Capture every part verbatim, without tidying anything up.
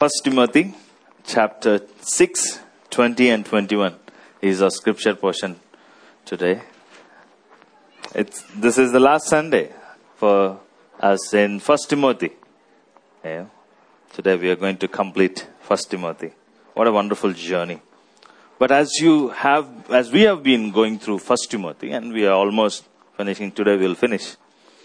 First Timothy chapter six, twenty and twenty-one is our scripture portion today. It's, this is the last Sunday for us in First Timothy. Yeah. Today we are going to complete First Timothy. What a wonderful journey. But as you have, as we have been going through First Timothy, and we are almost finishing today, we'll finish.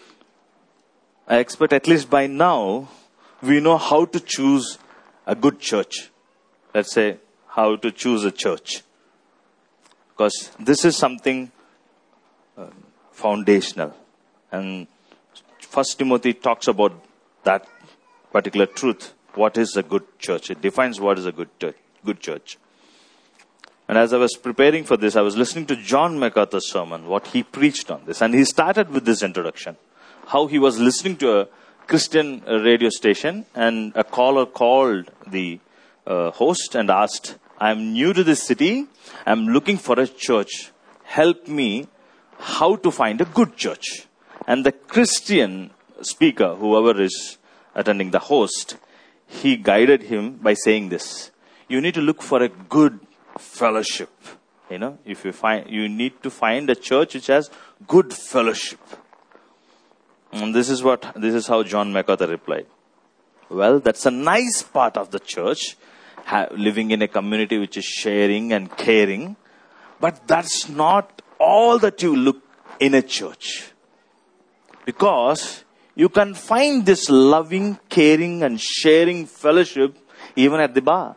I expect at least by now, we know how to choose a good church. Let's say, how to choose a church. Because this is something uh, foundational. And First Timothy talks about that particular truth. What is a good church? It defines what is a good church. Good church. And as I was preparing for this, I was listening to John MacArthur's sermon, what he preached on this. And he started with this introduction. How he was listening to a Christian radio station, and a caller called the uh, host and asked, I'm new to this city. I'm looking for a church. Help me how to find a good church. And the Christian speaker, whoever is attending, the host, he guided him by saying this. You need to look for a good fellowship. You know, if you find, you need to find a church which has good fellowship. And this is what, this is how John MacArthur replied. Well, that's a nice part of the church, ha- living in a community which is sharing and caring. But that's not all that you look in a church. Because you can find this loving, caring and sharing fellowship even at the bar.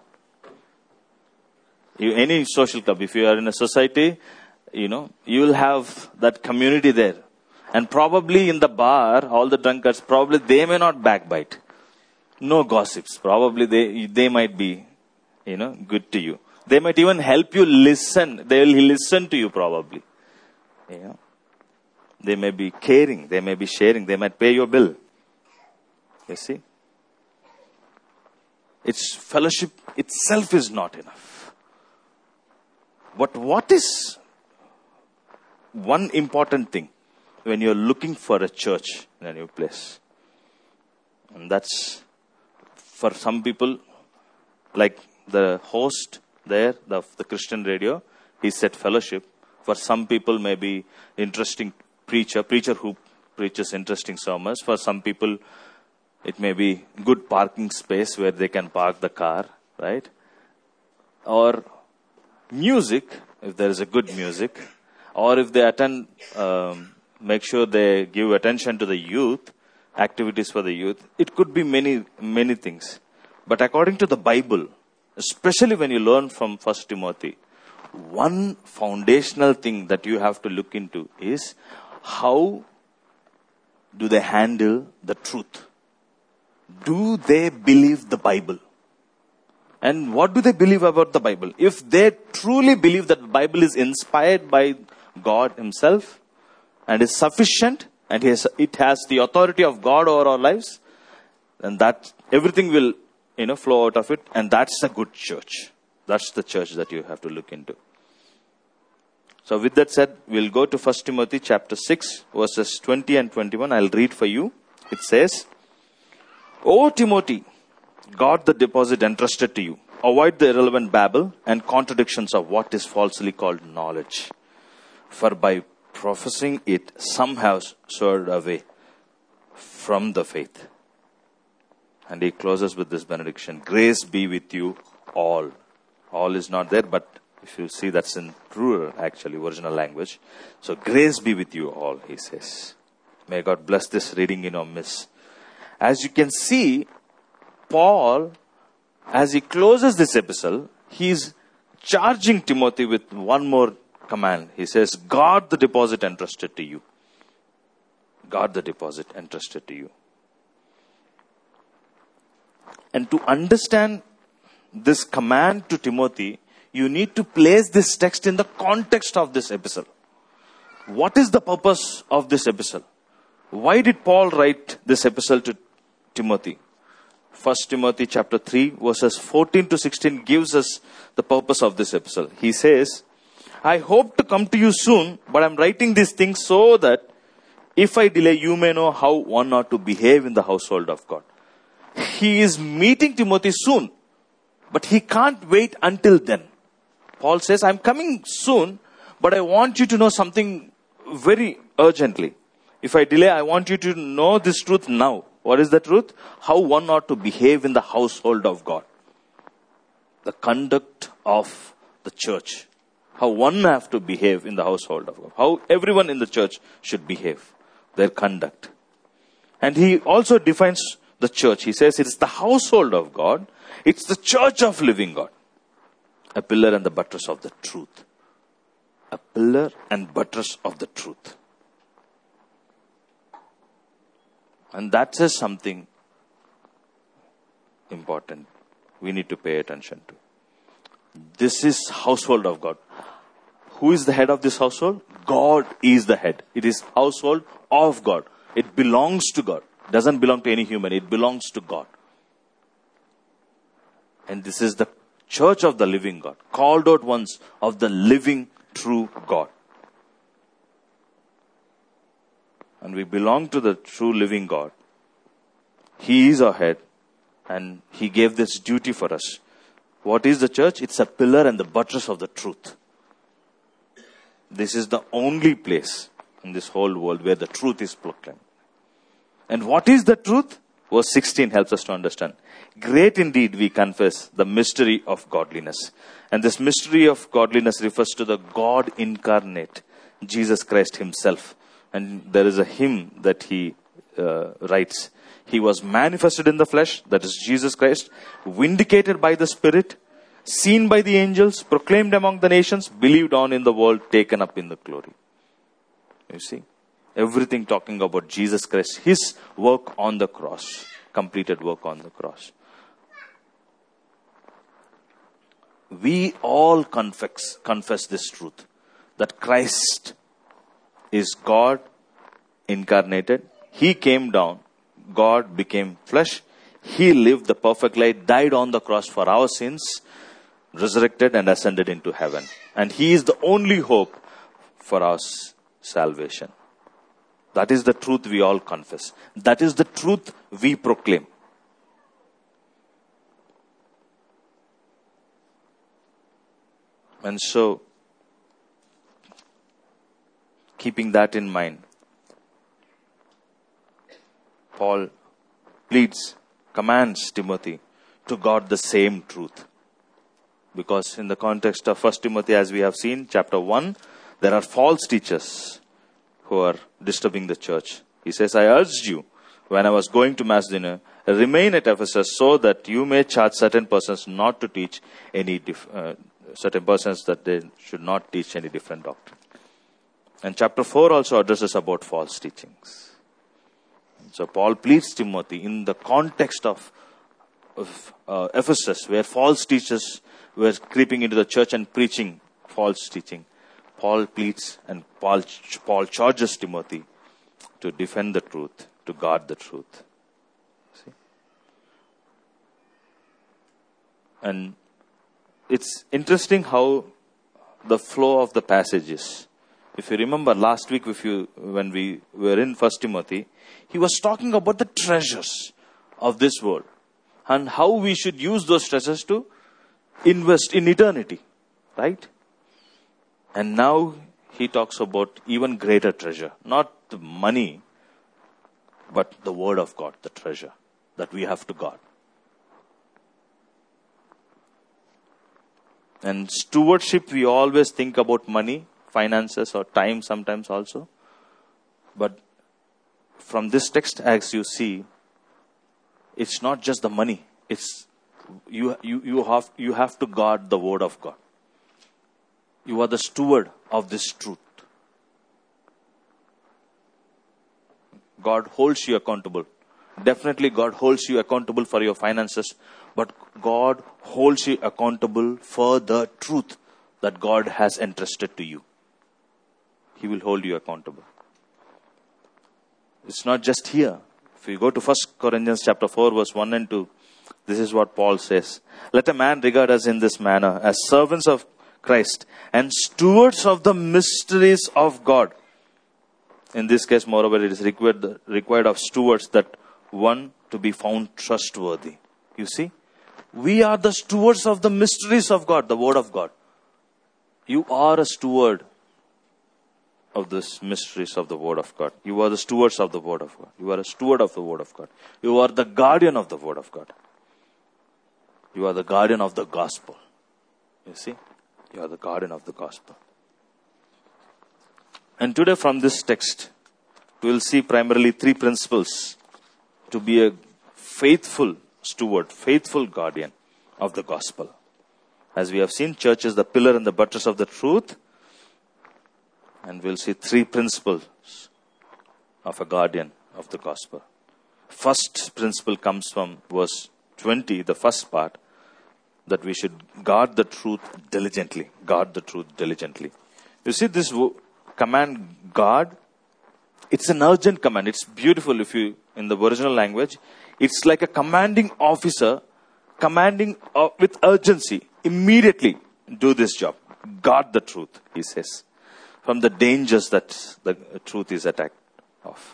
You, any social club, if you are in a society, you know, you will have that community there. And probably in the bar, all the drunkards, probably they may not backbite. No gossips. Probably they they might be, you know, good to you. They might even help you listen. They will listen to you probably. You know. They may be caring. They may be sharing. They might pay your bill. You see? It's fellowship itself is not enough. But what is one important thing when you're looking for a church in a new place? And that's, for some people, like the host there, the, the Christian radio, he said fellowship. For some people, maybe interesting preacher, preacher who preaches interesting sermons. For some people, it may be good parking space where they can park the car, right? Or music, if there is a good music. Or if they attend, um, make sure they give attention to the youth, activities for the youth. It could be many, many things. But according to the Bible, especially when you learn from First Timothy, one foundational thing that you have to look into is how do they handle the truth? Do they believe the Bible? And what do they believe about the Bible? If they truly believe that the Bible is inspired by God Himself, and is sufficient, and has, it has the authority of God over our lives, then that everything will, you know, flow out of it, and that's a good church. That's the church that you have to look into. So with that said, we'll go to First Timothy chapter six, verses twenty and twenty-one. I'll read for you. It says, O Timothy, guard the deposit entrusted to you. Avoid the irrelevant babble and contradictions of what is falsely called knowledge. For by professing it, some have soared away from the faith. And he closes with this benediction. Grace be with you all. All is not there, but if you see, that's in plural, actually, original language. So grace be with you all, he says. May God bless this reading in our midst. As you can see, Paul, as he closes this epistle, he's charging Timothy with one more command. He says, guard the deposit entrusted to you. Guard the deposit entrusted to you. And to understand this command to Timothy, you need to place this text in the context of this epistle. What is the purpose of this epistle? Why did Paul write this epistle to Timothy? First Timothy chapter three, verses fourteen to sixteen gives us the purpose of this epistle. He says, I hope to come to you soon, but I'm writing these things so that if I delay, you may know how one ought to behave in the household of God. he is meeting Timothy soon, but he can't wait until then. Paul says, I'm coming soon, but I want you to know something very urgently. If I delay, I want you to know this truth now. What is the truth? How one ought to behave in the household of God. The conduct of the church. How one have to behave in the household of God. How everyone in the church should behave. Their conduct. And he also defines the church. He says it's the household of God. It's the church of living God. A pillar and the buttress of the truth. A pillar and buttress of the truth. And that says something important we need to pay attention to. This is household of God. Who is the head of this household? God is the head. It is household of God. It belongs to God. It doesn't belong to any human. It belongs to God. And this is the church of the living God. Called out ones of the living, true God. And we belong to the true living God. He is our head. And He gave this duty for us. What is the church? It's a pillar and the buttress of the truth. This is the only place in this whole world where the truth is proclaimed. And what is the truth? Verse sixteen helps us to understand. Great indeed, we confess, the mystery of godliness. And this mystery of godliness refers to the God incarnate, Jesus Christ Himself. And there is a hymn that he uh, writes. He was manifested in the flesh, that is Jesus Christ, vindicated by the Spirit, seen by the angels, proclaimed among the nations, believed on in the world, taken up in the glory. You see, everything talking about Jesus Christ, His work on the cross, completed work on the cross. We all confess, confess this truth, that Christ is God incarnated. He came down. God became flesh. He lived the perfect life, died on the cross for our sins, resurrected and ascended into heaven. And He is the only hope for our salvation. That is the truth we all confess. That is the truth we proclaim. And so, keeping that in mind, Paul pleads, commands Timothy to guard the same truth. Because in the context of First Timothy, as we have seen, chapter one, there are false teachers who are disturbing the church. He says, I urged you, when I was going to Macedonia, remain at Ephesus so that you may charge certain persons not to teach any, dif- uh, certain persons that they should not teach any different doctrine. And chapter four also addresses about false teachings. So Paul pleads Timothy in the context of, of uh, Ephesus, where false teachers were creeping into the church and preaching false teaching. Paul pleads and Paul, Paul charges Timothy to defend the truth, to guard the truth. See? And it's interesting how the flow of the passage is. If you remember last week, if you when we were in First Timothy, he was talking about the treasures of this world and how we should use those treasures to invest in eternity, right? And now he talks about even greater treasure, not the money, but the word of God, the treasure that we have to guard. And stewardship, we always think about money, finances or time sometimes also. But from this text, as you see, it's not just the money. It's you you you have you have to guard the word of God. You are the steward of this truth. God holds you accountable. Definitely God holds you accountable for your finances, but God holds you accountable for the truth that God has entrusted to you. He will hold you accountable. It's not just here. If you go to First Corinthians chapter four, verse one and two, this is what Paul says. Let a man regard us in this manner, as servants of Christ and stewards of the mysteries of God. In this case, moreover, it is required, required of stewards that one to be found trustworthy. You see, we are the stewards of the mysteries of God, the Word of God. You are a steward of this mysteries of the Word of God. You are the stewards of the Word of God. You are a steward of the Word of God. You are the guardian of the Word of God. You are the guardian of the gospel. You see, you are the guardian of the gospel. And today from this text, we will see primarily three principles to be a faithful steward, faithful guardian of the gospel. As we have seen, church is the pillar and the buttress of the truth. And we'll see three principles of a guardian of the gospel. First principle comes from verse twenty, the first part, that we should guard the truth diligently. Guard the truth diligently. You see this command, guard, it's an urgent command. It's beautiful if you, in the original language, it's like a commanding officer commanding uh, with urgency. Immediately do this job. Guard the truth, he says, from the dangers that the truth is attacked of.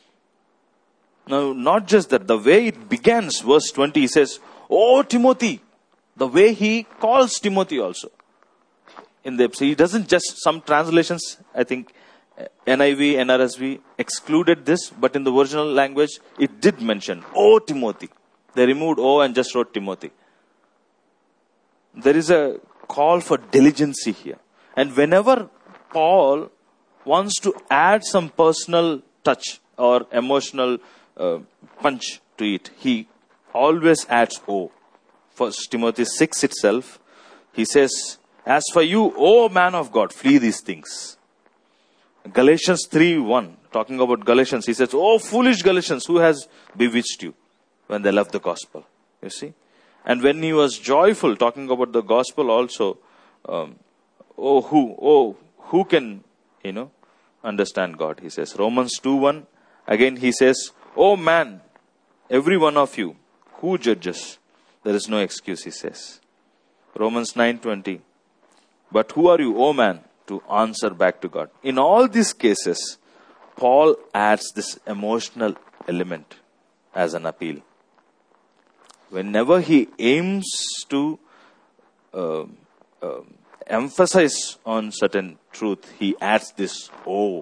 Now, not just that, the way it begins, verse twenty, he says, "Oh Timothy," the way he calls Timothy also. In the he doesn't just, some translations, I think N I V, N R S V excluded this, but in the original language, it did mention, "Oh Timothy." They removed "oh" and just wrote Timothy. There is a call for diligency here. And whenever Paul wants to add some personal touch or emotional uh, punch to it, he always adds "oh." First Timothy six itself, he says, "As for you, O man of God, flee these things." Galatians three one, talking about Galatians, he says, "Oh foolish Galatians, who has bewitched you?" When they left the gospel, you see. And when he was joyful, talking about the gospel also, um, oh who, oh who can, you know, understand God, he says. Romans two one, again he says, "Oh man, every one of you, who judges?" There is no excuse, he says. Romans nine twenty, "But who are you, O man, to answer back to God?" In all these cases, Paul adds this emotional element as an appeal. Whenever he aims to uh, uh, emphasize on certain truth, he adds this "oh."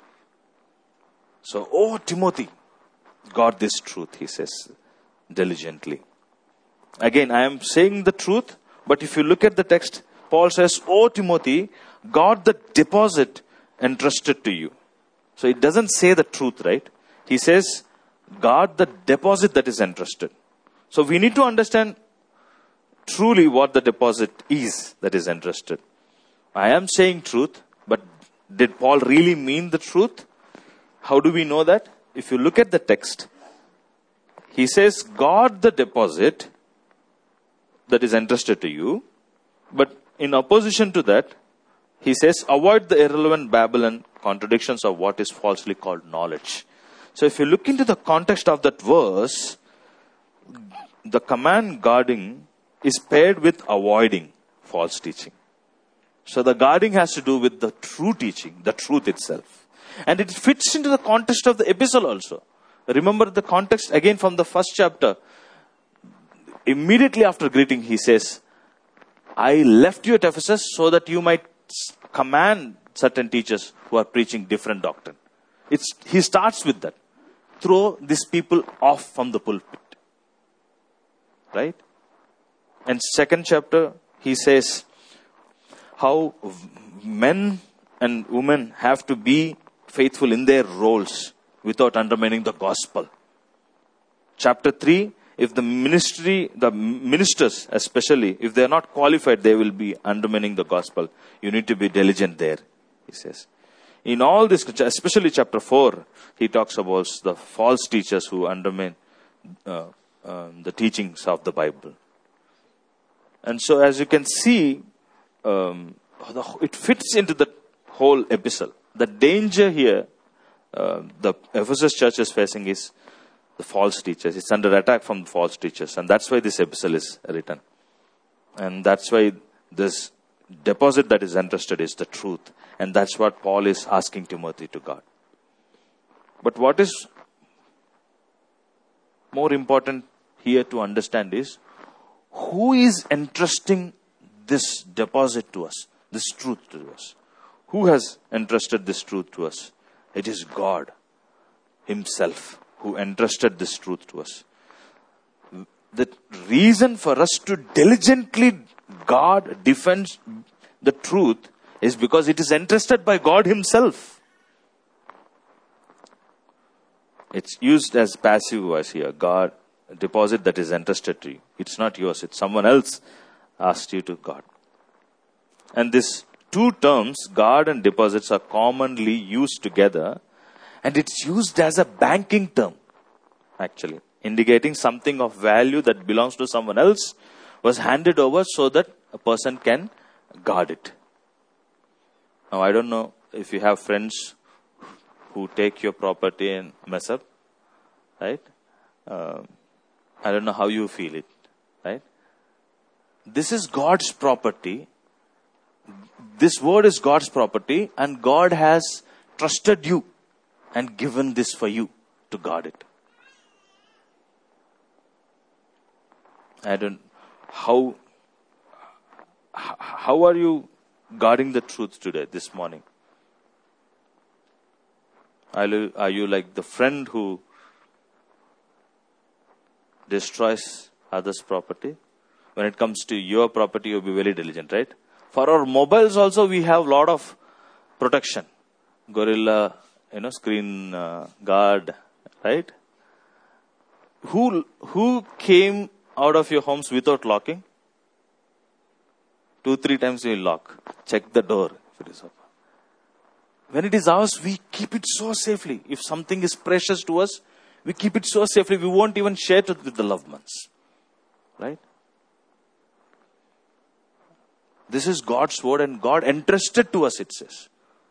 So, "Oh Timothy, guard this truth," he says, diligently. Again, I am saying the truth, but if you look at the text, Paul says, "Oh Timothy, guard the deposit entrusted to you." So it doesn't say the truth, right? He says, guard the deposit that is entrusted. So we need to understand truly what the deposit is that is entrusted. I am saying truth, but did Paul really mean the truth? How do we know that? If you look at the text, he says, guard the deposit that is entrusted to you. But in opposition to that, he says, avoid the irrelevant babble and contradictions of what is falsely called knowledge. So if you look into the context of that verse, the command guarding is paired with avoiding false teaching. So the guarding has to do with the true teaching, the truth itself. And it fits into the context of the epistle also. Remember the context again from the first chapter. Immediately after greeting, he says, I left you at Ephesus so that you might command certain teachers who are preaching different doctrine. It's, he starts with that. Throw these people off from the pulpit. Right? And second chapter, he says how men and women have to be faithful in their roles without undermining the gospel. Chapter three, if the ministry, the ministers especially, if they are not qualified, they will be undermining the gospel. You need to be diligent there, he says. In all this, especially chapter four, he talks about the false teachers who undermine uh, uh, the teachings of the Bible. And so as you can see, um, it fits into the whole epistle. The danger here, uh, the Ephesus church is facing is the false teachers. It's under attack from the false teachers. And that's why this epistle is written. And that's why this deposit that is entrusted is the truth. And that's what Paul is asking Timothy to guard. But what is more important here to understand is, who is entrusting this deposit to us, this truth to us? Who has entrusted this truth to us? It is God Himself who entrusted this truth to us. The reason for us to diligently guard, defend the truth is because it is entrusted by God Himself. It's used as passive voice here. God, a deposit that is entrusted to you. It's not yours. It's someone else asked you to guard. And these two terms, guard and deposits, are commonly used together. And it's used as a banking term, actually, indicating something of value that belongs to someone else was handed over so that a person can guard it. Now, I don't know if you have friends who take your property and mess up, right? Uh, I don't know how you feel it, right? This is God's property. This word is God's property, and God has trusted you and given this for you to guard it. I don't, how, how are you guarding the truth today, this morning? Are you, are you like the friend who destroys others' property? When it comes to your property, you'll be very diligent, right? For our mobiles also, we have a lot of protection. Gorilla, you know, screen uh, guard, right? Who, who came out of your homes without locking? Two, three times we lock. Check the door if it is open. When it is ours, we keep it so safely. If something is precious to us, we keep it so safely, we won't even share it with the loved ones. Right? This is God's word, and God entrusted to us, it says.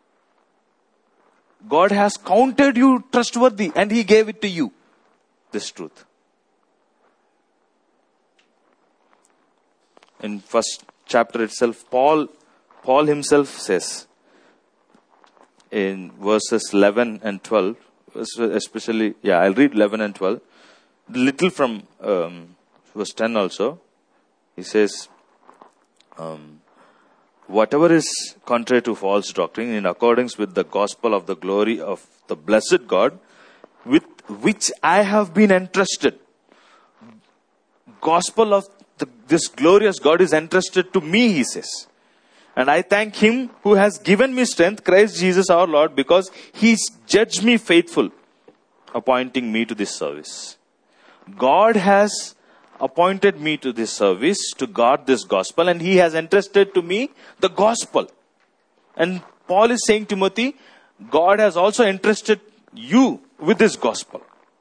God has counted you trustworthy, and He gave it to you. This truth. In first chapter itself, Paul, Paul himself says, in verses eleven and twelve, especially, yeah, I'll read eleven and twelve. Little from um, verse ten also. He says, um, whatever is contrary to false doctrine, in accordance with the gospel of the glory of the blessed God, with which I have been entrusted. Gospel of the, this glorious God is entrusted to me, he says. And I thank Him who has given me strength, Christ Jesus our Lord, because He's judged me faithful, appointing me to this service. God has appointed me to this service to guard this gospel, and He has entrusted to me the gospel. And Paul is saying, Timothy, God has also entrusted you with this gospel.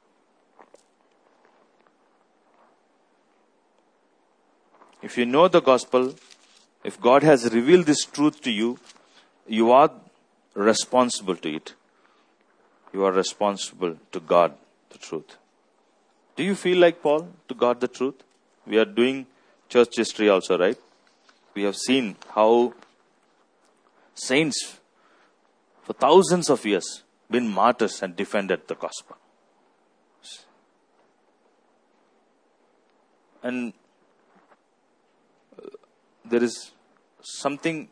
If you know the gospel, if God has revealed this truth to you, you are responsible to it. You are responsible to guard the truth. Do you feel like Paul to guard the truth? We are doing church history also, right? We have seen how saints for thousands of years been martyrs and defended the gospel. And there is something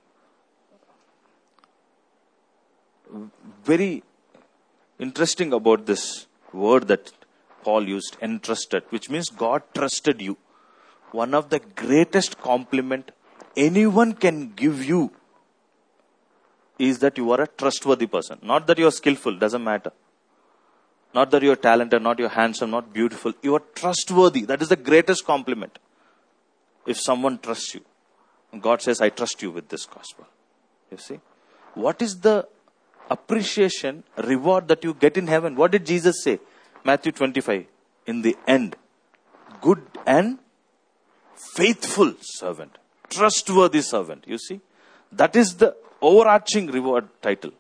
very interesting about this word that Paul used, entrusted, which means God trusted you. One of the greatest compliment anyone can give you is that you are a trustworthy person. Not that you are skillful, doesn't matter. Not that you are talented, not you're handsome, not beautiful. You are trustworthy. That is the greatest compliment. If someone trusts you. God says, I trust you with this gospel. You see? What is the appreciation, reward that you get in heaven? What did Jesus say? Matthew twenty-five. In the end, good and faithful servant. Trustworthy servant. You see? That is the overarching reward title.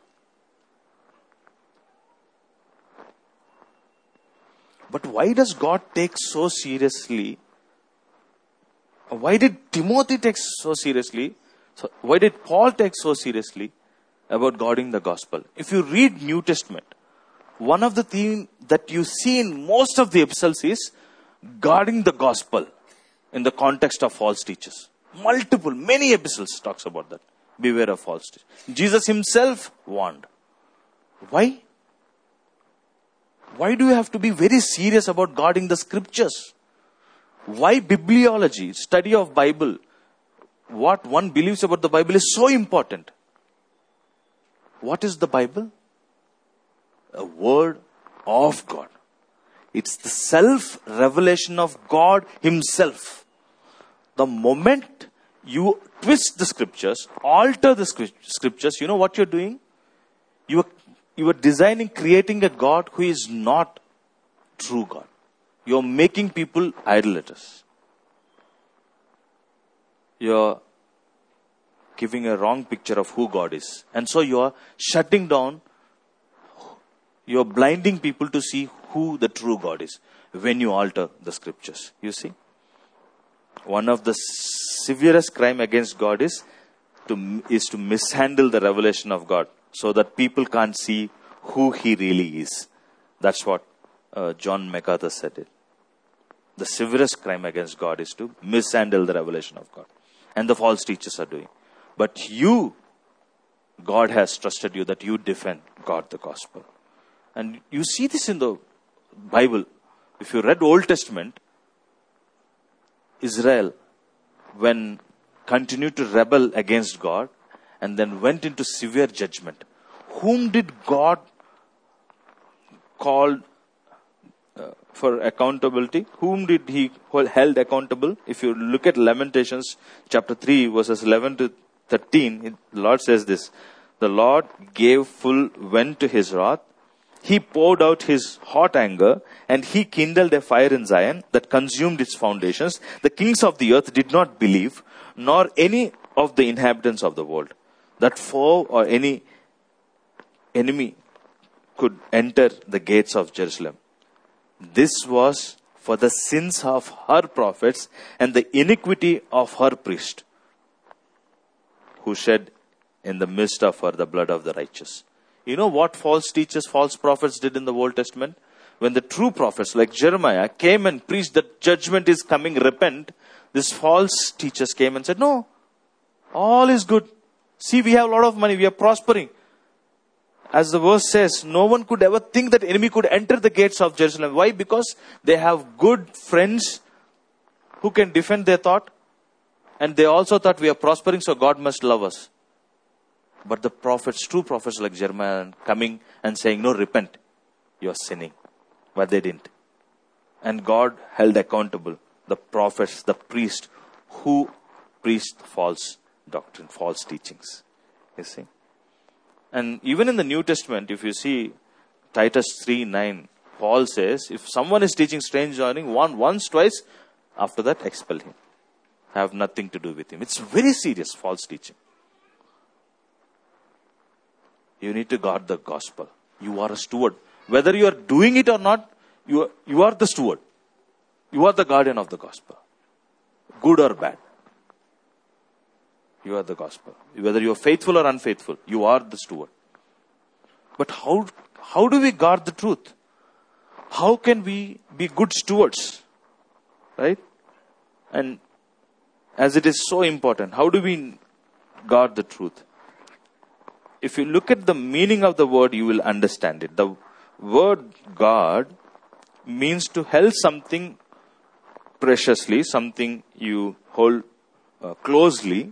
But why does God take so seriously? Why did Timothy take so seriously? So why did Paul take so seriously about guarding the gospel? If you read New Testament, one of the theme, that you see in most of the epistles is guarding the gospel in the context of false teachers. Multiple, many epistles talks about that. Beware of false teachers. Jesus himself warned. Why? Why do you have to be very serious about guarding the scriptures? Why bibliology, study of Bible, what one believes about the Bible is so important? What is the Bible? A word of God. It's the self-revelation of God himself. The moment you twist the scriptures, alter the scriptures, you know what you're doing? You are, you are designing, creating a God who is not true God. You're making people idolaters. You're giving a wrong picture of who God is. And so you're shutting down, you're blinding people to see who the true God is when you alter the scriptures. You see? One of the severest crime against God is to, is to mishandle the revelation of God so that people can't see who he really is. That's what uh, John MacArthur said it. The severest crime against God is to mishandle the revelation of God. And the false teachers are doing. But you, God has trusted you that you defend God the gospel. And you see this in the Bible. If you read Old Testament, Israel, when continued to rebel against God and then went into severe judgment, whom did God call uh, for accountability? Whom did he hold, held accountable? If you look at Lamentations chapter three verses eleven to thirteen, the Lord says this: the Lord gave full vent to his wrath. He poured out his hot anger, and he kindled a fire in Zion that consumed its foundations. The kings of the earth did not believe, nor any of the inhabitants of the world, that foe or any enemy could enter the gates of Jerusalem. This was for the sins of her prophets and the iniquity of her priest, who shed in the midst of her the blood of the righteous. You know what false teachers, false prophets did in the Old Testament? When the true prophets like Jeremiah came and preached that judgment is coming, repent, these false teachers came and said, no, all is good. See, we have a lot of money, we are prospering. As the verse says, no one could ever think that enemy could enter the gates of Jerusalem. Why? Because they have good friends who can defend their thought. And they also thought we are prospering, so God must love us. But the prophets, true prophets like Jeremiah, coming and saying, no, repent, you are sinning. But they didn't. And God held accountable the prophets, the priest, who preached false doctrine, false teachings. You see? And even in the New Testament, if you see Titus three nine, Paul says, if someone is teaching strange learning, one, once, twice, after that, expel him. Have nothing to do with him. It's very serious, false teaching. You need to guard the gospel. You are a steward. Whether you are doing it or not, you are, you are the steward. You are the guardian of the gospel. Good or bad. You are the gospel. Whether you are faithful or unfaithful, you are the steward. But how, how do we guard the truth? How can we be good stewards? Right? And as it is so important, how do we guard the truth? If you look at the meaning of the word, you will understand it. The word guard means to hold something preciously, something you hold uh, closely.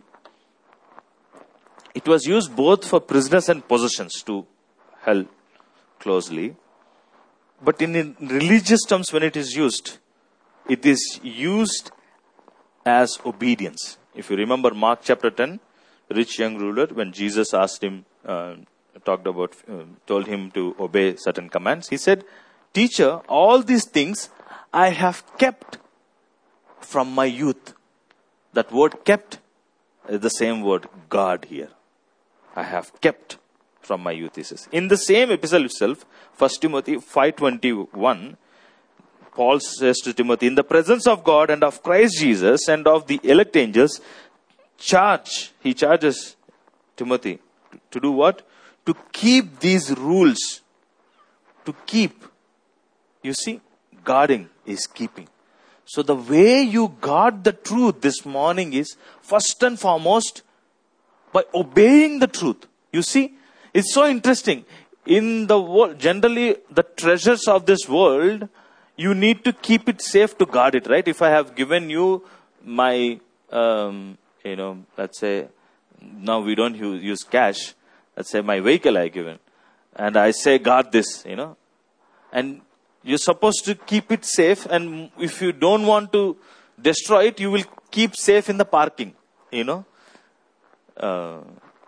It was used both for prisoners and possessions to hold closely. But in, in religious terms, when it is used, it is used as obedience. If you remember Mark chapter ten, rich young ruler, when Jesus asked him, uh, talked about, uh, told him to obey certain commands, he said, teacher, all these things I have kept from my youth. That word kept is the same word guard here. I have kept from my youth, he says. In the same epistle itself, First Timothy five twenty-one, Paul says to Timothy, in the presence of God and of Christ Jesus and of the elect angels, charge, he charges Timothy to do what? To keep these rules. To keep. You see, guarding is keeping. So the way you guard the truth this morning is, first and foremost, by obeying the truth. You see, it's so interesting. In the world, generally, the treasures of this world, you need to keep it safe to guard it, right? If I have given you my, um, you know, let's say, now we don't use, use cash. Let's say my vehicle I given. And I say, guard this, you know. And you're supposed to keep it safe. And if you don't want to destroy it, you will keep safe in the parking, you know. Uh,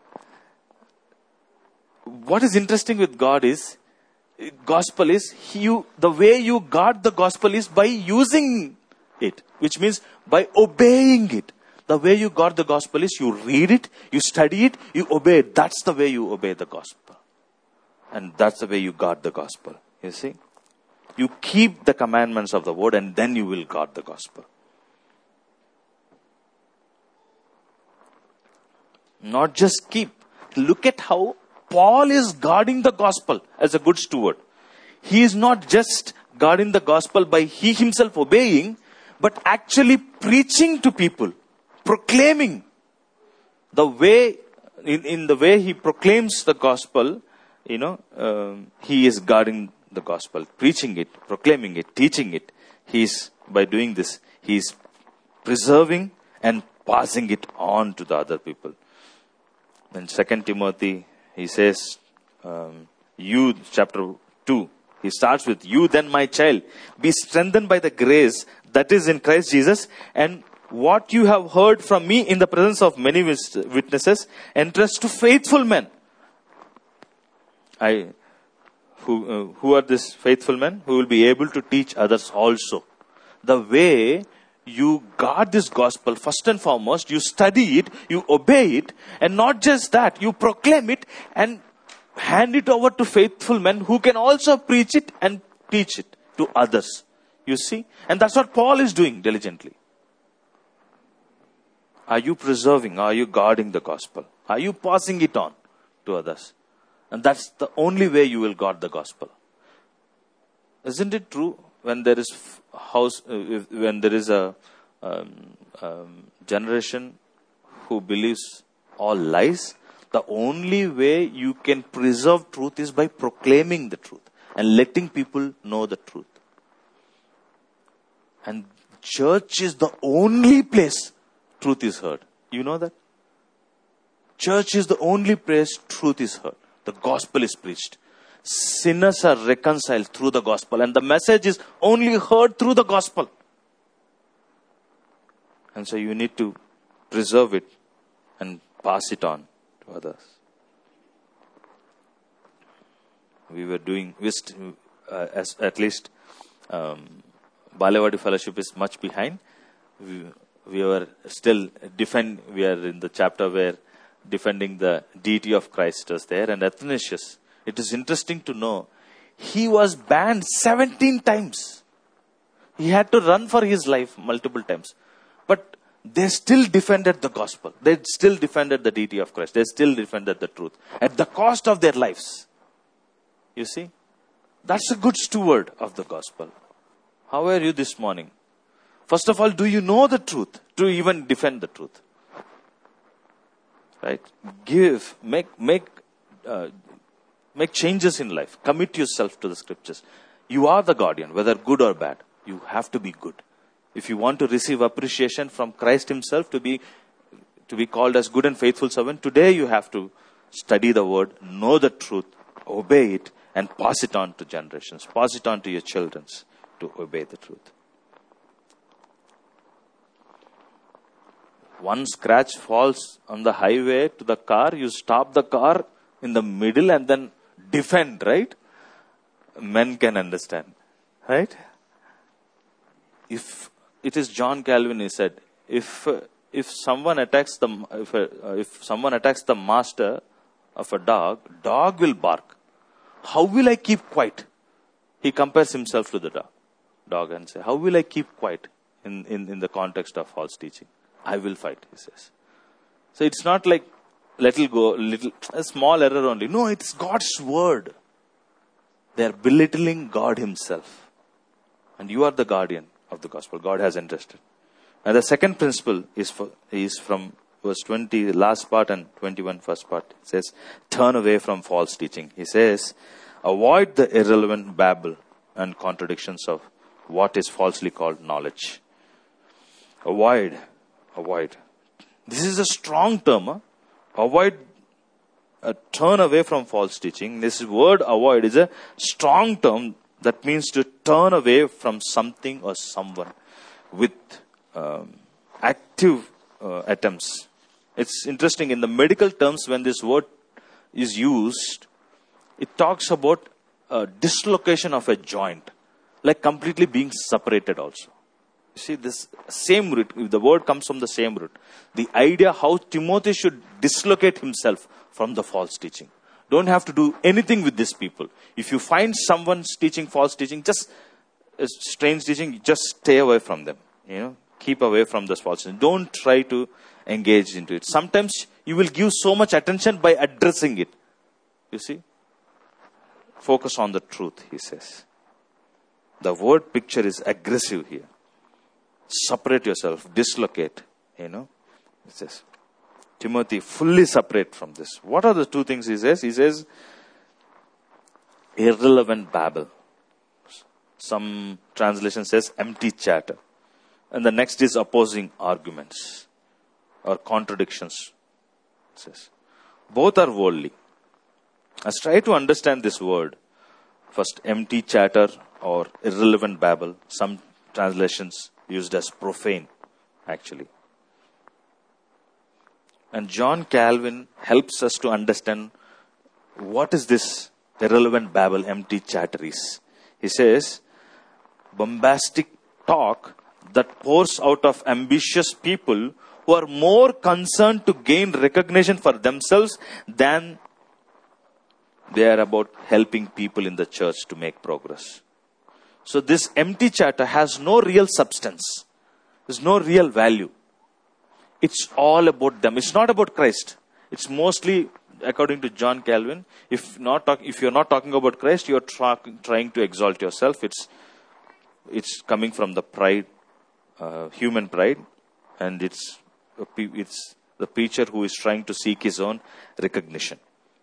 what is interesting with God is, gospel is, you, the way you guard the gospel is by using it. Which means by obeying it. The way you guard the gospel is you read it, you study it, you obey it. That's the way you obey the gospel. And that's the way you guard the gospel. You see? You keep the commandments of the word and then you will guard the gospel. Not just keep. Look at how Paul is guarding the gospel as a good steward. He is not just guarding the gospel by he himself obeying, but actually preaching to people. Proclaiming the way, in, in the way he proclaims the gospel, you know, um, he is guarding the gospel, preaching it, proclaiming it, teaching it. He is, by doing this, he is preserving and passing it on to the other people. In Second Timothy, he says, um, you, chapter two, he starts with, you then my child, be strengthened by the grace that is in Christ Jesus, and what you have heard from me in the presence of many witnesses, entrust to faithful men. I, who, uh, who are these faithful men? Who will be able to teach others also. The way you guard this gospel, first and foremost, you study it, you obey it, and not just that, you proclaim it and hand it over to faithful men who can also preach it and teach it to others. You see? And that's what Paul is doing diligently. Are you preserving? Are you guarding the gospel? Are you passing it on to others? And that's the only way you will guard the gospel. Isn't it true when there is house, uh, when there is a um, um, generation who believes all lies? The only way you can preserve truth is by proclaiming the truth and letting people know the truth. And church is the only place truth is heard. You know that? Church is the only place truth is heard. The gospel is preached. Sinners are reconciled through the gospel. And the message is only heard through the gospel. And so you need to preserve it and pass it on to others. We were doing, uh, as, at least um, Balewadi Fellowship is much behind. We, we were still defend. We are in the chapter where defending the deity of Christ was there. And Athanasius, it is interesting to know, he was banned seventeen times. He had to run for his life multiple times. But they still defended the gospel. They still defended the deity of Christ. They still defended the truth at the cost of their lives. You see? That's a good steward of the gospel. How are you this morning? First of all, do you know the truth to even defend the truth? Right? Give, make, make, uh, make changes in life. Commit yourself to the scriptures. You are the guardian, whether good or bad. You have to be good. If you want to receive appreciation from Christ himself to be, to be called as good and faithful servant, today you have to study the word, know the truth, obey it, and pass it on to generations. Pass it on to your children to obey the truth. One scratch falls on the highway to the car, you stop the car in the middle and then defend, right? Men can understand, right? If it is John Calvin, he said, if uh, if someone attacks the if uh, if someone attacks the master of a dog, dog will bark. How will I keep quiet? He compares himself to the dog, dog and say, how will I keep quiet in, in, in the context of false teaching? I will fight, he says. So it's not like little go, little, a small error only. No, it's God's word. They are belittling God himself. And you are the guardian of the gospel. God has entrusted. And the second principle is, for, is from verse twenty, last part, and twenty-one, first part. It says, turn away from false teaching. He says, avoid the irrelevant babble and contradictions of what is falsely called knowledge. Avoid. Avoid. This is a strong term. Huh? Avoid. Uh, turn away from false teaching. This word avoid is a strong term that means to turn away from something or someone with um, active uh, attempts. It's interesting, in the medical terms, when this word is used, it talks about a dislocation of a joint, like completely being separated also. You see, this same root, the word comes from the same root. The idea how Timothy should dislocate himself from the false teaching. Don't have to do anything with these people. If you find someone's teaching false teaching, just uh, strange teaching, just stay away from them. You know, keep away from this false teaching. Don't try to engage into it. Sometimes you will give so much attention by addressing it. You see, focus on the truth, he says. The word picture is aggressive here. Separate yourself, dislocate, you know. It says, Timothy, fully separate from this. What are the two things he says? He says, irrelevant babble. Some translation says empty chatter. And the next is opposing arguments or contradictions. It says, both are worldly. Let's try to understand this word. First, empty chatter or irrelevant babble. Some translations used as profane, actually. And John Calvin helps us to understand what is this irrelevant babble, empty chatter is. He says, bombastic talk that pours out of ambitious people who are more concerned to gain recognition for themselves than they are about helping people in the church to make progress. So this empty chatter has no real substance. There's no real value. It's all about them. It's not about Christ. It's mostly, according to John Calvin, if not talk, if you're not talking about Christ, you're tra- trying to exalt yourself. It's it's coming from the pride, uh, human pride, and it's it's the preacher who is trying to seek his own recognition.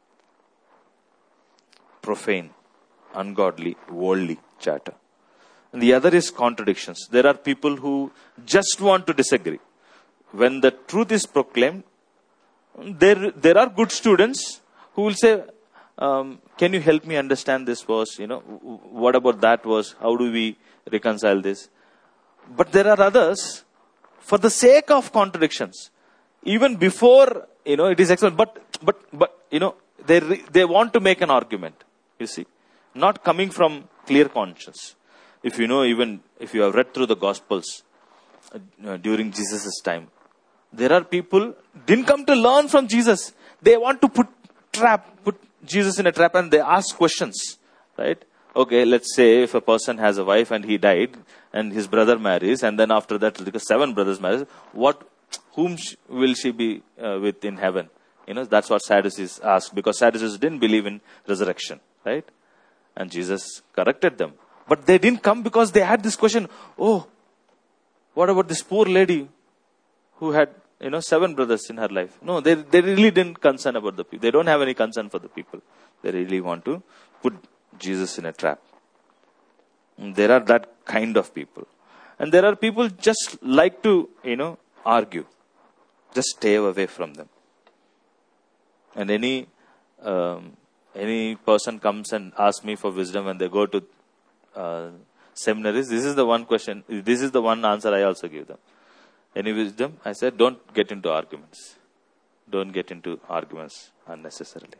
Profane, ungodly, worldly chatter. And the other is contradictions. There are people who just want to disagree. When the truth is proclaimed, there there are good students who will say, um, can you help me understand this verse? You know, what about that verse? How do we reconcile this? But there are others, for the sake of contradictions, even before, you know, it is explained, but, but, but, you know, they, they want to make an argument, you see, not coming from clear conscience. If you know, even if you have read through the Gospels uh, during Jesus' time, there are people didn't come to learn from Jesus. They want to put trap, put Jesus in a trap, and they ask questions, right? Okay, let's say if a person has a wife and he died, and his brother marries, and then after that, because seven brothers marry, what, whom sh- will she be uh, with in heaven? You know, that's what Sadducees asked, because Sadducees didn't believe in resurrection, right? And Jesus corrected them. But they didn't come because they had this question, oh, what about this poor lady who had, you know, seven brothers in her life? No, they they really didn't concern about the people. They don't have any concern for the people. They really want to put Jesus in a trap. And there are that kind of people. And there are people just like to, you know, argue. Just stay away from them. And any um, any person comes and asks me for wisdom when they go to uh, seminaries, this is the one question, this is the one answer I also give them. Any wisdom? I said, don't get into arguments. Don't get into arguments unnecessarily.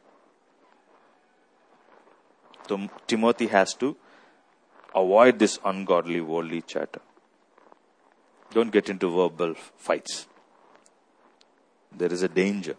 So Timothy has to avoid this ungodly, worldly chatter. Don't get into verbal fights. There is a danger.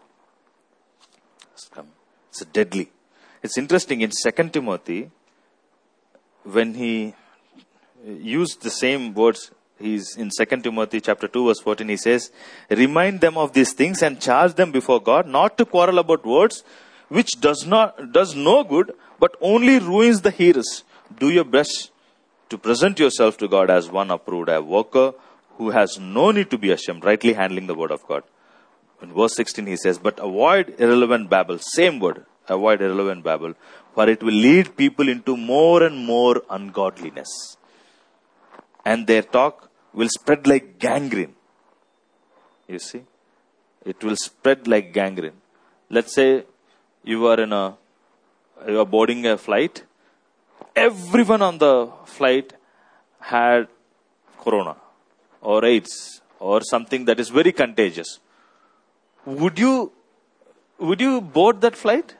It's deadly. It's interesting, in Second Timothy, when he used the same words, he's in Second Timothy chapter two verse fourteen, he says, remind them of these things and charge them before God, not to quarrel about words, which does not does no good, but only ruins the hearers. Do your best to present yourself to God as one approved, a worker who has no need to be ashamed, rightly handling the word of God. In verse sixteen he says, but avoid irrelevant babble. Same word, avoid irrelevant babble, for it will lead people into more and more ungodliness. And their talk will spread like gangrene. You see? It will spread like gangrene. Let's say you are in a, you are boarding a flight. Everyone on the flight had corona or AIDS or something that is very contagious. Would you, would you board that flight?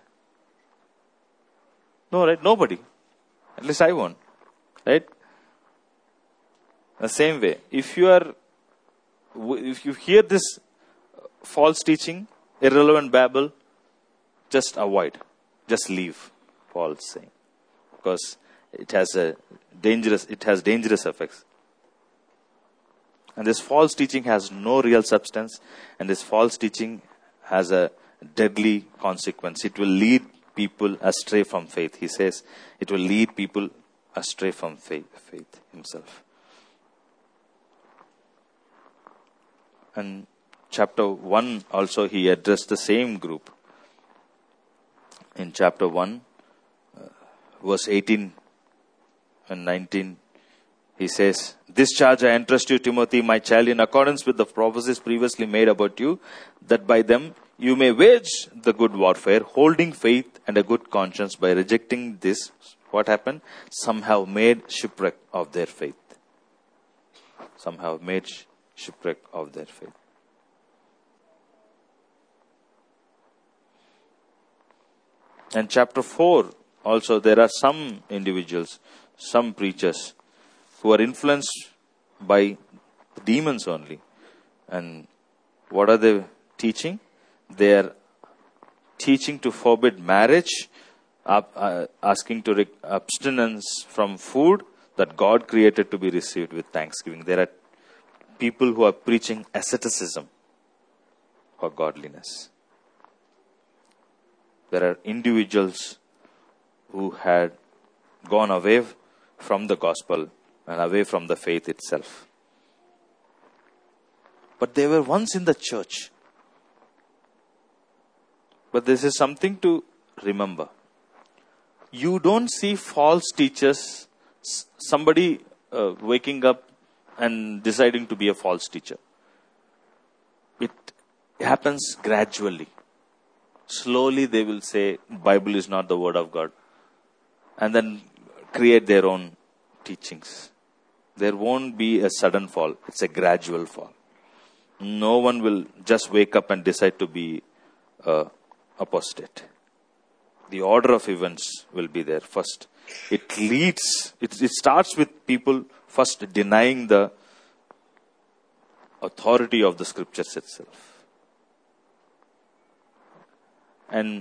No, right? Nobody. At least I won't. Right? The same way, if you are, if you hear this false teaching, irrelevant babble, just avoid, just leave. Paul is saying, because it has a dangerous, it has dangerous effects. And this false teaching has no real substance, and this false teaching has a deadly consequence. It will lead people astray from faith. He says it will lead people astray from faith, faith himself. And chapter one also he addressed the same group. In chapter one, uh, verse eighteen and nineteen, he says, this charge I entrust you, Timothy, my child, in accordance with the prophecies previously made about you, that by them you may wage the good warfare, holding faith and a good conscience. By rejecting this, what happened? Some have made shipwreck of their faith. Some have made shipwreck of their faith. And chapter four, also there are some individuals, some preachers who are influenced by demons only. And what are they teaching? They are teaching to forbid marriage, uh, uh, asking to re- abstinence from food that God created to be received with thanksgiving. There are people who are preaching asceticism for godliness. There are individuals who had gone away from the gospel and away from the faith itself. But they were once in the church. But this is something to remember. You don't see false teachers, somebody uh, waking up and deciding to be a false teacher. It happens gradually. Slowly they will say, Bible is not the word of God. And then create their own teachings. There won't be a sudden fall. It's a gradual fall. No one will just wake up and decide to be uh, apostate. The order of events will be there first. It leads, it, it starts with people first denying the authority of the scriptures itself. And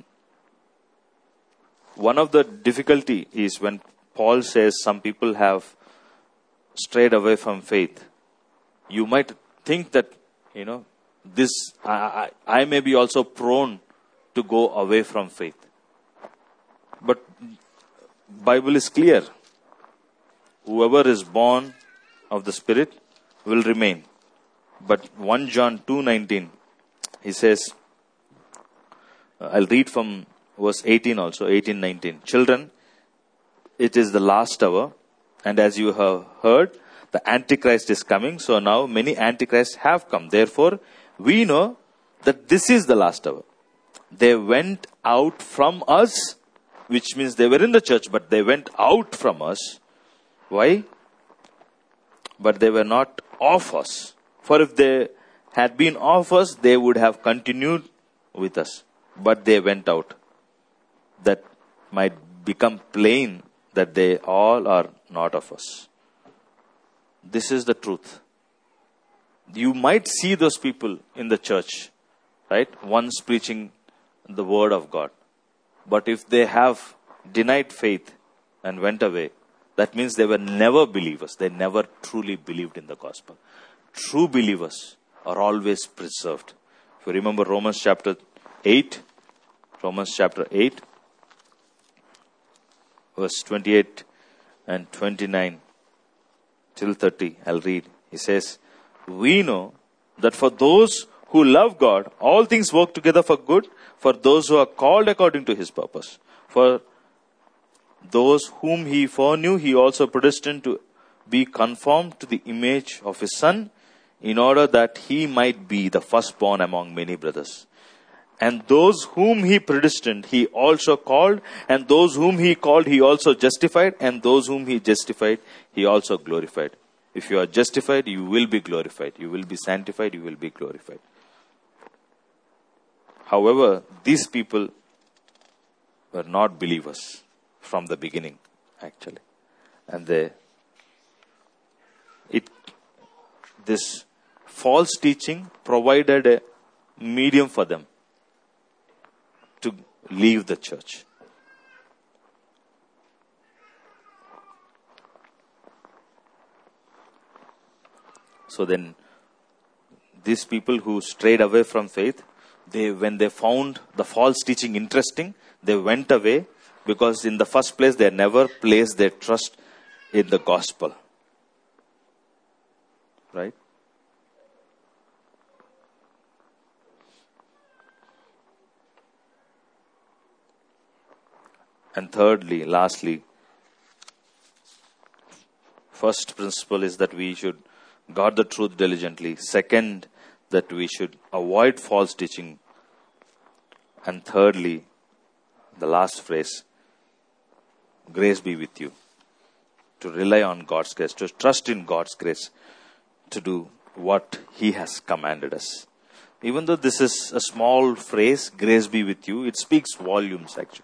one of the difficulty is when Paul says some people have strayed away from faith. You might think that, you know, this, I, I, I may be also prone to go away from faith. But Bible is clear. Whoever is born of the Spirit will remain. But First John two nineteen, he says, I'll read from verse eighteen also, eighteen nineteen. Children, it is the last hour, and as you have heard, the Antichrist is coming. So now many Antichrists have come. Therefore, we know that this is the last hour. They went out from us, which means they were in the church, but they went out from us. Why? But they were not of us. For if they had been of us, they would have continued with us. But they went out. That might become plain that they all are not of us. This is the truth. You might see those people in the church, right? Once preaching the word of God. But if they have denied faith and went away, that means they were never believers. They never truly believed in the gospel. True believers are always preserved. If you remember Romans chapter eight, Romans chapter eight, verse twenty-eight and twenty-nine. till thirty, I'll read. He says, we know that for those who love God, all things work together for good, for those who are called according to his purpose. For those whom he foreknew, he also predestined to be conformed to the image of his Son, in order that he might be the firstborn among many brothers. And those whom he predestined, he also called, and those whom he called, he also justified, and those whom he justified, he also glorified. If you are justified, you will be glorified. You will be sanctified, you will be glorified. However, these people were not believers from the beginning, actually. And they, it, this false teaching provided a medium for them to leave the church. So then, these people who strayed away from faith, they, when they found the false teaching interesting, they went away, because in the first place, they never placed their trust in the gospel. Right? And thirdly, lastly, first principle is that we should guard the truth diligently. Second, that we should avoid false teaching. And thirdly, the last phrase, grace be with you. To rely on God's grace, to trust in God's grace, to do what he has commanded us. Even though this is a small phrase, grace be with you, it speaks volumes actually.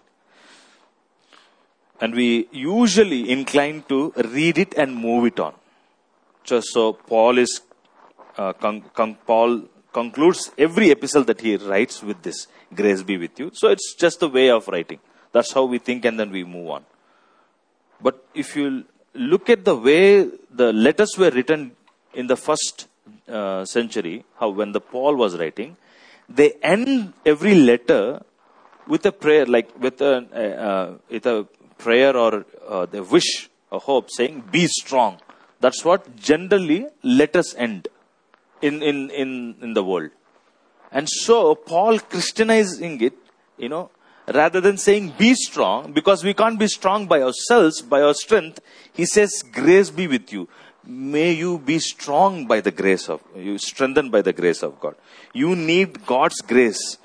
And we usually incline to read it and move it on. Just so Paul is, uh, con- con- Paul concludes every epistle that he writes with this, grace be with you. So it's just the way of writing. That's how we think, and then we move on. But if you look at the way the letters were written in the first uh, century, how when the Paul was writing, they end every letter with a prayer, like with a, uh, with a prayer or uh, the wish, a hope, saying, be strong. That's what generally letters end in, in, in, in the world. And so Paul Christianizing it, you know, rather than saying be strong, because we can't be strong by ourselves, by our strength, he says, grace be with you. May you be strong by the grace of, you strengthened by the grace of God. You need God's grace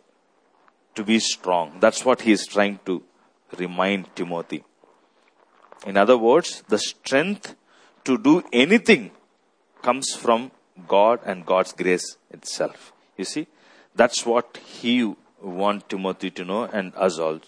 to be strong. That's what he is trying to remind Timothy. In other words, the strength to do anything comes from God and God's grace itself. You see, that's what he wants Timothy to know, and us also.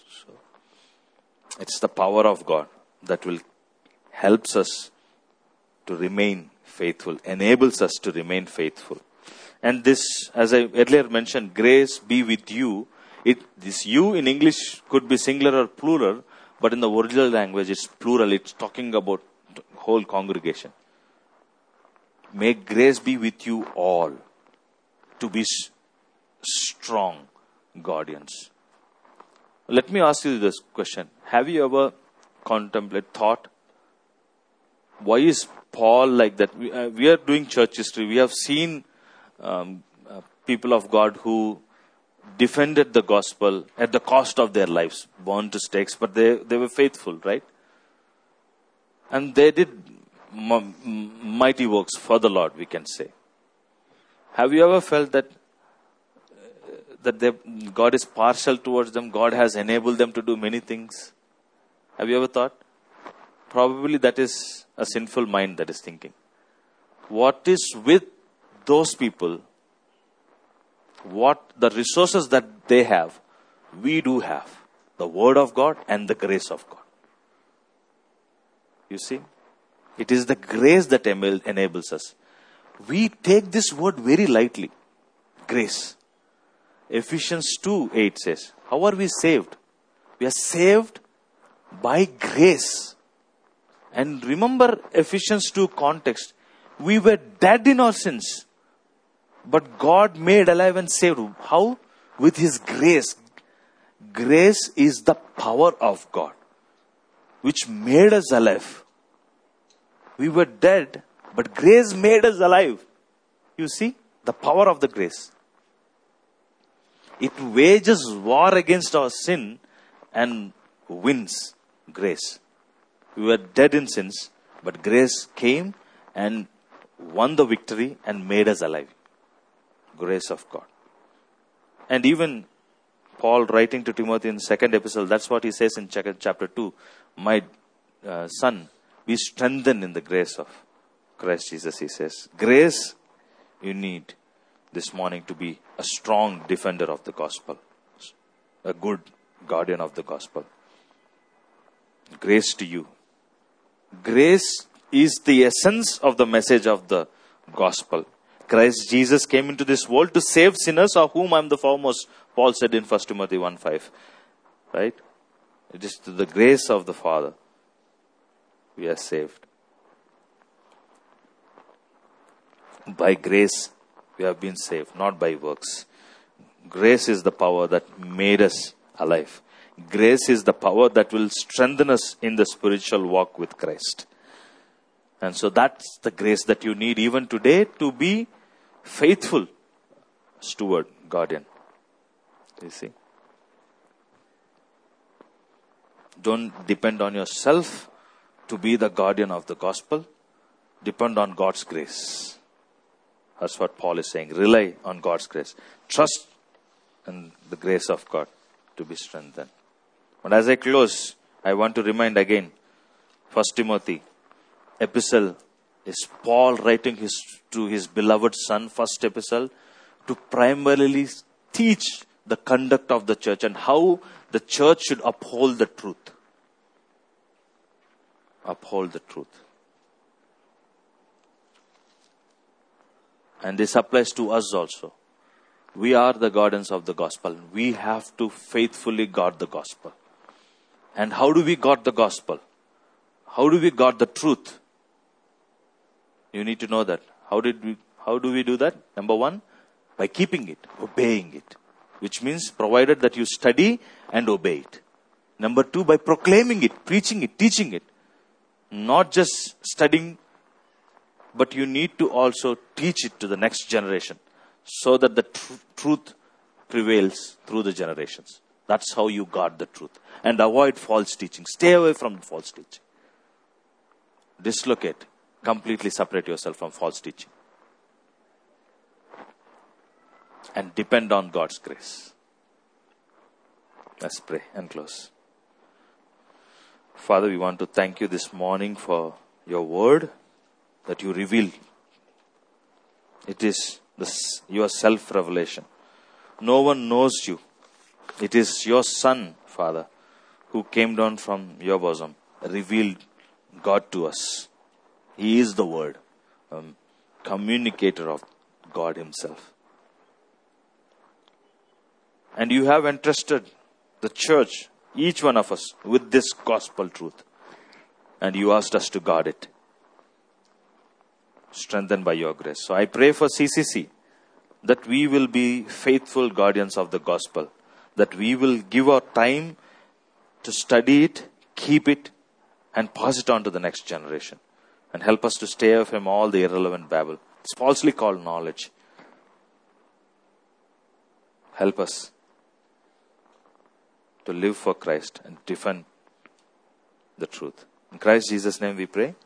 It's the power of God that will helps us to remain faithful, enables us to remain faithful. And this, as I earlier mentioned, grace be with you. It, this you in English could be singular or plural, but in the original language it's plural. It's talking about the whole congregation. May grace be with you all to be s- strong guardians. Let me ask you this question. Have you ever contemplated, thought, why is Paul like that? We, uh, we are doing church history. We have seen um, uh, people of God who defended the gospel at the cost of their lives, born to stakes, but they, they were faithful, right? And they did m- mighty works for the Lord, we can say. Have you ever felt that uh, that they, God is partial towards them? God has enabled them to do many things. Have you ever thought? Probably that is a sinful mind that is thinking. What is with those people? What the resources that they have, we do have. The Word of God and the grace of God. You see? It is the grace that enables us. We take this word very lightly. Grace. Ephesians two eight says, how are we saved? We are saved by grace. And remember Ephesians two context. We were dead in our sins, but God made alive and saved. How? With His grace. Grace is the power of God, which made us alive. We were dead, but grace made us alive. You see the power of the grace. It wages war against our sin and wins grace. We were dead in sins, but grace came and won the victory and made us alive. Grace of God. And even Paul writing to Timothy in the second epistle, that's what he says in chapter two. My uh, son, be strengthened in the grace of Christ Jesus, he says. Grace you need this morning to be a strong defender of the gospel. A good guardian of the gospel. Grace to you. Grace is the essence of the message of the gospel. Christ Jesus came into this world to save sinners, of whom I am the foremost, Paul said in First Timothy one five. Right? It is to the grace of the Father we are saved. By grace we have been saved, not by works. Grace is the power that made us alive. Grace is the power that will strengthen us in the spiritual walk with Christ. And so that's the grace that you need even today to be faithful steward, guardian. You see? Don't depend on yourself to be the guardian of the gospel. Depend on God's grace. That's what Paul is saying. Rely on God's grace. Trust in the grace of God to be strengthened. And as I close, I want to remind again, First Timothy epistle is Paul writing his to his beloved son, first epistle, to primarily teach the conduct of the church and how the church should uphold the truth. Uphold the truth. And this applies to us also. We are the guardians of the gospel. We have to faithfully guard the gospel. And how do we guard the gospel? How do we guard the truth? You need to know that. How did we, how do we do that? Number one, by keeping it, obeying it. Which means provided that you study and obey it. Number two, by proclaiming it, preaching it, teaching it. Not just studying, but you need to also teach it to the next generation. So that the tr- truth prevails through the generations. That's how you guard the truth. And avoid false teaching. Stay away from false teaching. Dislocate. Completely separate yourself from false teaching. And depend on God's grace. Let's pray and close. Father, we want to thank you this morning for your word that you revealed. It is this, your self-revelation. No one knows you. It is your Son, Father, who came down from your bosom, revealed God to us. He is the Word, a communicator of God Himself. And you have entrusted the church, each one of us, with this gospel truth. And you asked us to guard it. Strengthened by your grace. So I pray for C C C that we will be faithful guardians of the gospel. That we will give our time to study it, keep it, and pass it on to the next generation. And help us to stay away from all the irrelevant babble. It's falsely called knowledge. Help us to live for Christ and defend the truth. In Christ Jesus' name we pray.